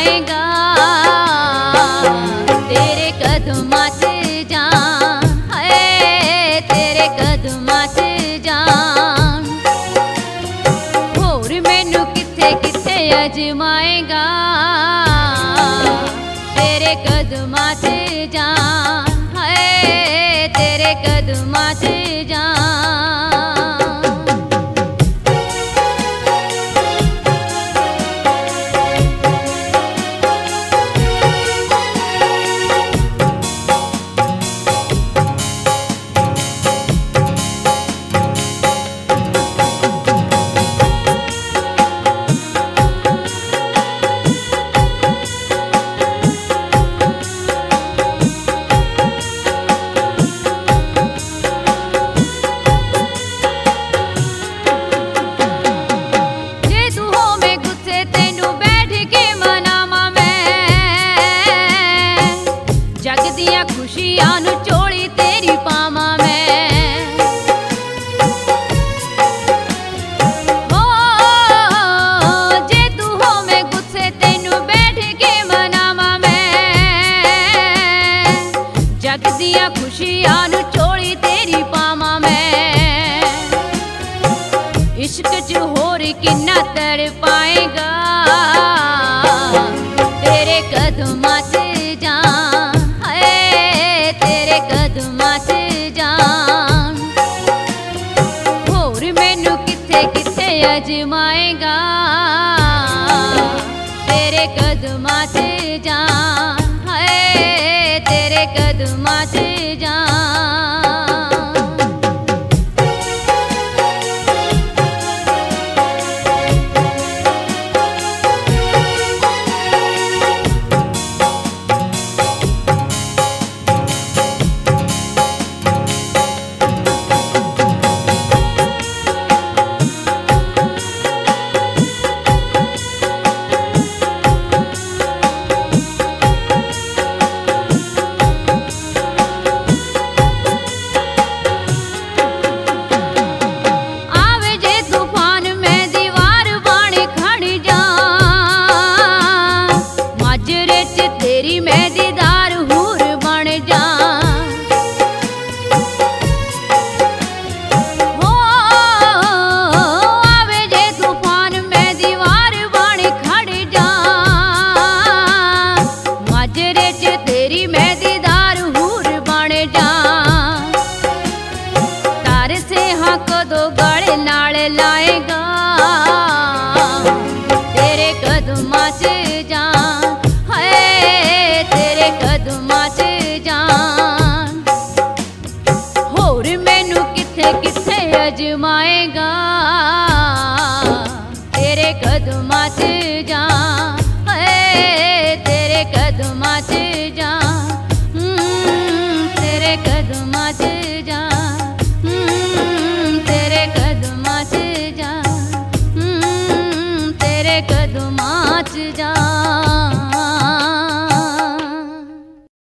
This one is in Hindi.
अजमाएगा, तेरे कदमां च जान है, तेरे कदमां च जान। होर मैनू किथे किथे अजमाएगा, तेरे कदमां च जान है, तेरे कदमां च जान। खुशियां नू चोली तेरी पावा मैं, हो जे तू होवे गुस्से तेनू बैठ के मनावा मैं। जग दियां खुशियां नू चोली तेरी पावा मैं, इश्क च होर किन्ना तड़ पाएगा, तेरे कदमां च जान है, तेरे कदमां च जान। होर मैनू किथे किथे अजमाएगा, तेरे कदमां च जान है, तेरे कदमां च जान। तेरी मैं दीदार हूर बन जा, हो आवे जे तूफान मैं दीवार बन खड़ जा। माजरे च तेरी मैं दीदार हूर बन जा, तार से हाँ कदों गल नाल लाएगा, तेरे कदमां च जान है, तेरे कदमां च जान। होर मैनू किथे किथे अजमाएगा, तेरे कदमां च जान है, तेरे कदमां च जान, तेरे कदमां च